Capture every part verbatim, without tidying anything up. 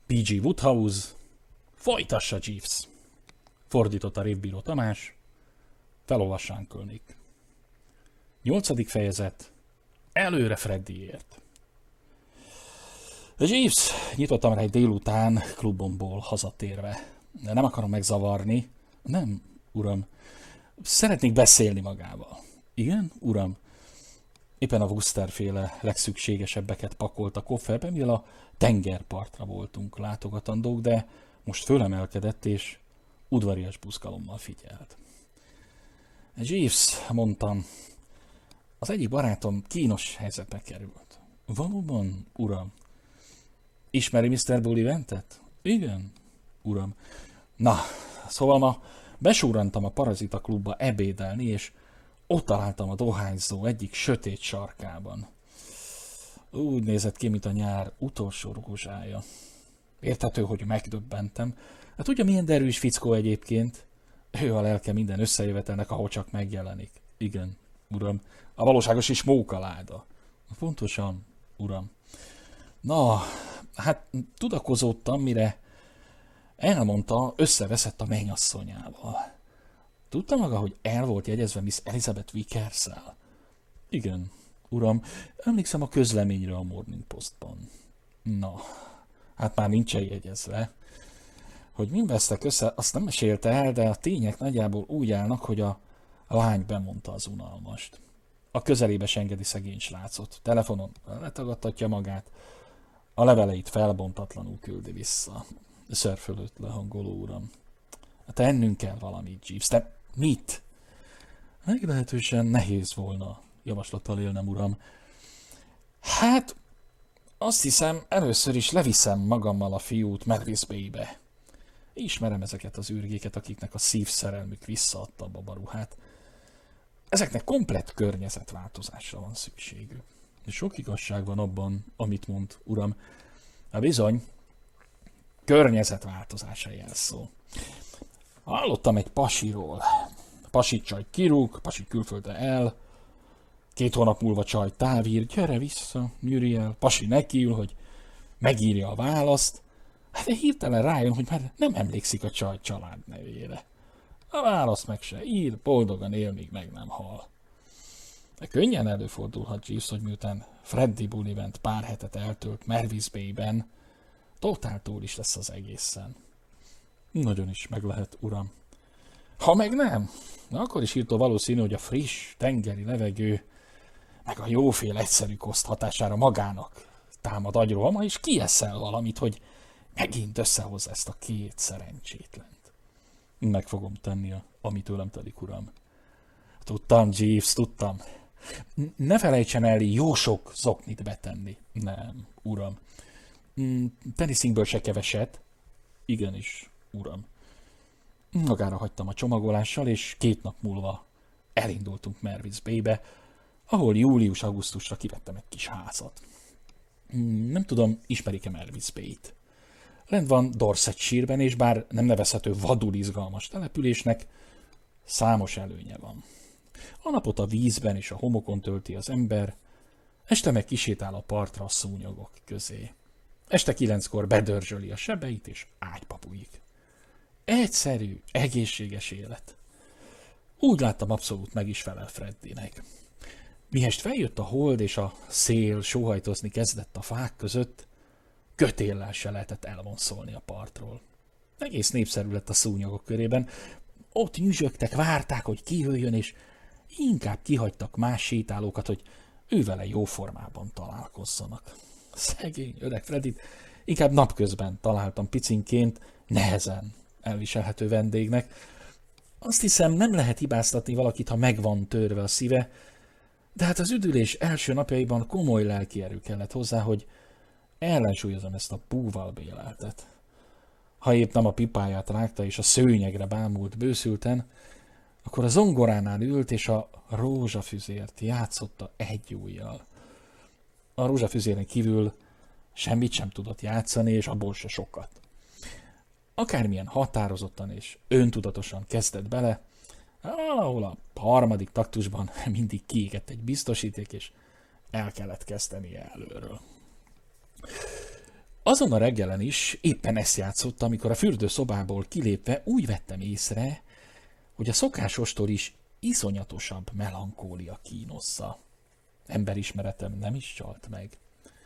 pé gé Woodhouse, folytassa Jeeves! Fordította révbíró Tamás, felolvassán Kölnik. Nyolcadik fejezet, előre Freddyért. Jeeves, nyitottam rá egy délután klubomból hazatérve. Nem akarom megzavarni. Nem, uram. Szeretnék beszélni magával. Igen, uram. Éppen a Wooster-féle legszükségesebbeket pakolt a kofferbe, mivel a tengerpartra voltunk látogatandók, de most fölemelkedett és udvarias buzgalommal figyelt. Jeeves, mondtam, az egyik barátom kínos helyzetbe került. Valóban, uram. Ismeri miszter Bullivantet? Igen, uram. Na, szóval ma besúrantam a Parazita klubba ebédelni, és ott találtam a dohányzó egyik sötét sarkában. Úgy nézett ki, mint a nyár utolsó rózsája. Érthető, hogy megdöbbentem. Hát tudja, milyen derűs fickó egyébként? Ő a lelke minden összejövetelnek, ahol csak megjelenik. Igen, uram. A valóságos is mókaláda. Pontosan, uram. Na, hát tudakozódtam, mire elmondta, összeveszett a mennyasszonyával. Tudta maga, hogy el volt jegyezve Miss Elizabeth Vickers-szel? Igen, uram. Emlékszem a közleményre a Morning Postban. Na, hát már nincsen jegyezve. Hogy mind vesztek össze, azt nem mesélte el, de a tények nagyjából úgy állnak, hogy a lány bemondta az unalmast. A közelébe se engedi szegény srácot. Telefonon letagadtatja magát, a leveleit felbontatlanul küldi vissza. Szörfölött lehangoló uram. Tennünk kell valamit, Jeeves. De mit? Meglehetősen nehéz volna, javaslattal élnem, uram. Hát, azt hiszem, először is leviszem magammal a fiút Melvis Bay-be. Ismerem ezeket az űrgéket, akiknek a szívszerelmük visszaadta a babaruhát. Ezeknek komplett környezetváltozásra van szükségük. Sok igazság van abban, amit mond, uram. Hát bizony, környezetváltozása jelszó. Hallottam egy pasiról. Pasit csaj kirúg, pasi külföldre el. Két hónap múlva csaj távír, gyere vissza, Muriel. Pasi nekiül, hogy megírja a választ. De hirtelen rájön, hogy már nem emlékszik a csaj család nevére. A választ meg se ír, boldogan él, míg meg nem hal. De könnyen előfordulhat, Jeeves, hogy miután Freddy Bullivant pár hetet eltölt Melvis Bay-ben, totál túl is lesz az egészen. Nagyon is meg lehet, uram. Ha meg nem, akkor is írtó valószínű, hogy a friss, tengeri levegő, meg a jóféle egyszerű koszt hatására magának támad agyrohama, és kieszel valamit, hogy megint összehozza ezt a két szerencsétlent. Meg fogom tenni, amit tőlem telik, uram. Tudtam, Jeeves, tudtam. Ne felejtsen el jó sok zoknit betenni. Nem, uram. Teniszinkből se keveset. Igenis, uram. Magára hagytam a csomagolással, és két nap múlva elindultunk Melvis Bay-be, ahol július-augusztusra kivettem egy kis házat. Nem tudom, ismerik-e Melvis Bay-t? Lent van Dorsetshire-ben, és bár nem nevezhető vadul izgalmas településnek, számos előnye van. A napot a vízben és a homokon tölti az ember, este meg kisétál a partra a szúnyogok közé. Este kilenckor bedörzsöli a sebeit, és ágyba bújik. Egyszerű, egészséges élet. Úgy láttam, abszolút meg is felel Freddynek. Mihest feljött a hold, és a szél sóhajtozni kezdett a fák között, kötéllel se lehetett elvonszolni a partról. Egész népszerű lett a szúnyogok körében. Ott nyüzsögtek, várták, hogy kijöjjön, és inkább kihagytak más sétálókat, hogy ővele jó formában találkozzanak. Szegény öreg Freddit inkább napközben találtam picinként, nehezen elviselhető vendégnek. Azt hiszem, nem lehet hibáztatni valakit, ha meg van törve a szíve, de hát az üdülés első napjaiban komoly lelki erő kellett hozzá, hogy ellensúlyozom ezt a búvalbéleltet. Ha épp nem a pipáját rágta és a szőnyegre bámult bőszülten, akkor a zongoránál ült és a rózsafüzért játszotta egy ujjal. A rózsafüzéren kívül semmit sem tudott játszani, és abból se sokat. Akármilyen határozottan és öntudatosan kezdett bele, ahol a harmadik taktusban mindig kiégett egy biztosíték, és el kellett kezdeni előről. Azon a reggelen is éppen ezt játszottam, amikor a fürdőszobából kilépve úgy vettem észre, hogy a szokásostól is iszonyatosabb melankólia kínossza. Emberismeretem nem is csalt meg.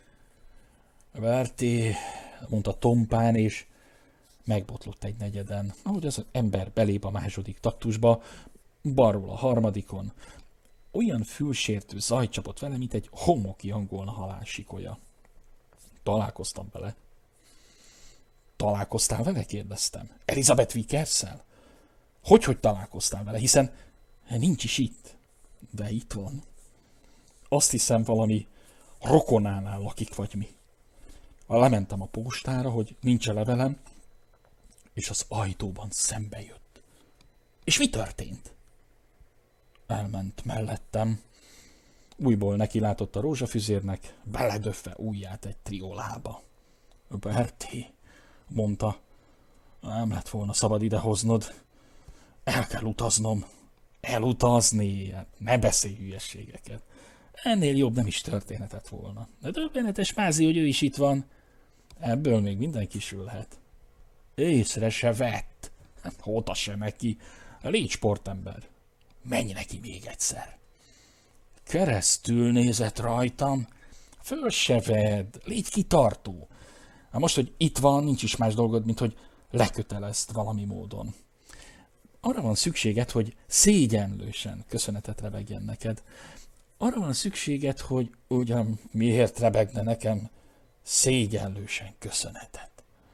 Berti, mondta tompán, és megbotlott egy negyeden. Ahogy az ember belép a második taktusba, balról a harmadikon. Olyan fülsértő zaj csapott vele, mint egy homoki hangolna halálsikolya. Találkoztam vele. Találkoztál vele? Kérdeztem. Elizabeth Vickerssel? Hogy, hogy találkoztál vele? Hiszen nincs is itt. De itt van. Azt hiszem, valami rokonánál lakik, vagy mi. Lementem a postára, hogy nincs a levelem, és az ajtóban szembe jött. És mi történt? Elment mellettem. Újból neki látott a rózsafüzérnek, beledöfve ujját egy triolába. Berti, mondta, nem lett volna szabad idehoznod. El kell utaznom. Elutazni? Hát ne beszélj hülyességeket. Ennél jobb nem is történhetett volna. De döbbenetes Mázi, hogy ő is itt van. Ebből még mindenki sülhet. Észre se vett. Hóta se neki. Légy sportember. Menj neki még egyszer. Keresztül nézett rajtam. Föl se vedd. Légy kitartó. Na most, hogy itt van, nincs is más dolgod, mint hogy lekötelezd valami módon. Arra van szükséged, hogy szégyenlősen köszönetet rebegjen neked. Arra van szükséged, hogy ugyan miért rebegne nekem szégyenlősen köszönetet.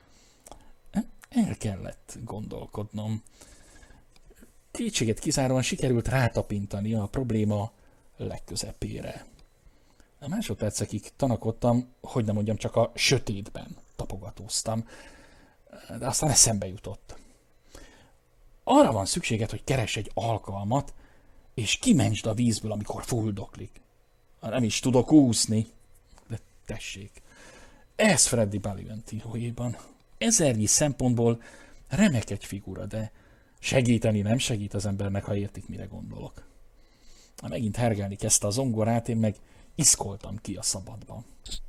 El kellett gondolkodnom. Kétséget kizáróan sikerült rátapintani a probléma legközepére. A másodpercekig tanakodtam, hogy nem mondjam, csak a sötétben tapogatóztam. De aztán eszembe jutott. Arra van szükséged, hogy keres egy alkalmat, és kimentsd a vízből, amikor fuldoklik. Nem is tudok úszni, de tessék. Ez Freddy Bullivant írójéban. Ezernyi szempontból remek egy figura, de segíteni nem segít az embernek, ha értik, mire gondolok. Megint hergelni kezdte a zongorát, én meg iszkoltam ki a szabadba.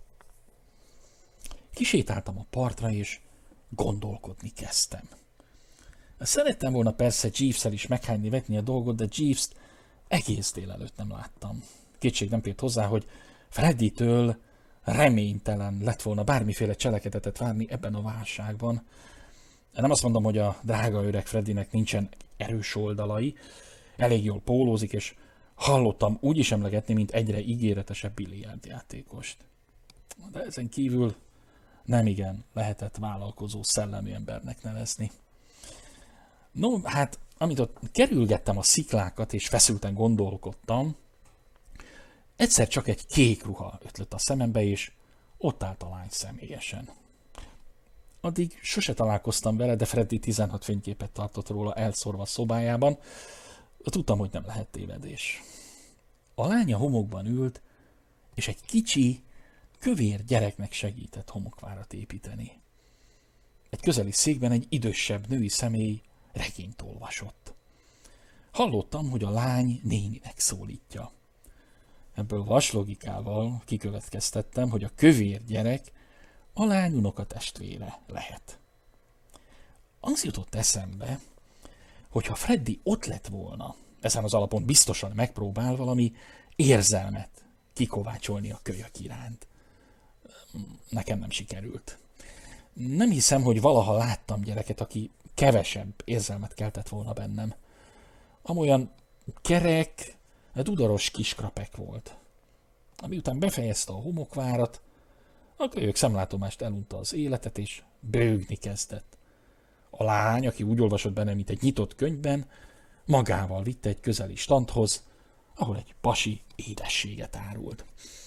Kisétáltam a partra, és gondolkodni kezdtem. Szerettem volna persze Jeeves-el is meghányni vetni a dolgot, de Jeeves-t egész délelőtt nem láttam. Kétség nem fért hozzá, hogy Freddytől reménytelen lett volna bármiféle cselekedetet várni ebben a válságban. Nem azt mondom, hogy a drága öreg Freddynek nincsen erős oldalai, elég jól pólózik, és hallottam úgy is emlegetni, mint egyre ígéretesebb billiárdjátékost. De ezen kívül nem igen lehetett vállalkozó szellemi embernek nevezni. No, hát, amit ott kerülgettem a sziklákat, és feszülten gondolkodtam, egyszer csak egy kék ruha ötlött a szemembe, és ott állt a lány személyesen. Addig sose találkoztam vele, de Freddy tizenhat fényképet tartott róla elszórva a szobájában. Tudtam, hogy nem lehet tévedés. A lány a homokban ült, és egy kicsi, kövér gyereknek segített homokvárat építeni. Egy közeli székben egy idősebb női személy regényt olvasott. Hallottam, hogy a lány néninek szólítja. Ebből vaslogikával kikövetkeztettem, hogy a kövér gyerek a lány unokatestvére lehet. Az jutott eszembe, hogy ha Freddy ott lett volna, ezen az alapon biztosan megpróbál valami érzelmet kikovácsolni a kölyök iránt. Nekem nem sikerült. Nem hiszem, hogy valaha láttam gyereket, aki kevesebb érzelmet keltett volna bennem. Amolyan kerek, dudaros kiskrapek volt. Miután befejezte a homokvárat, a kölyök szemlátomást elunta az életet, és bőgni kezdett. A lány, aki úgy olvasott benne, mint egy nyitott könyvben, magával vitte egy közeli standhoz, ahol egy pasi édességet árult.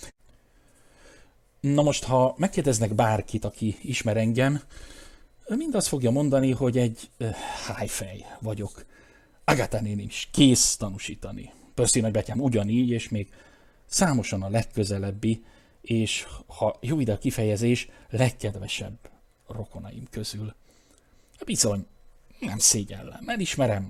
Na most, ha megkérdeznek bárkit, aki ismer engem, mind azt fogja mondani, hogy egy uh, hájfej vagyok. Agatha néni is kész tanúsítani. Percy nagybátyám ugyanígy, és még számosan a legközelebbi, és ha jó ide a kifejezés, legkedvesebb rokonaim közül. Bizony, nem szégyellem, elismerem,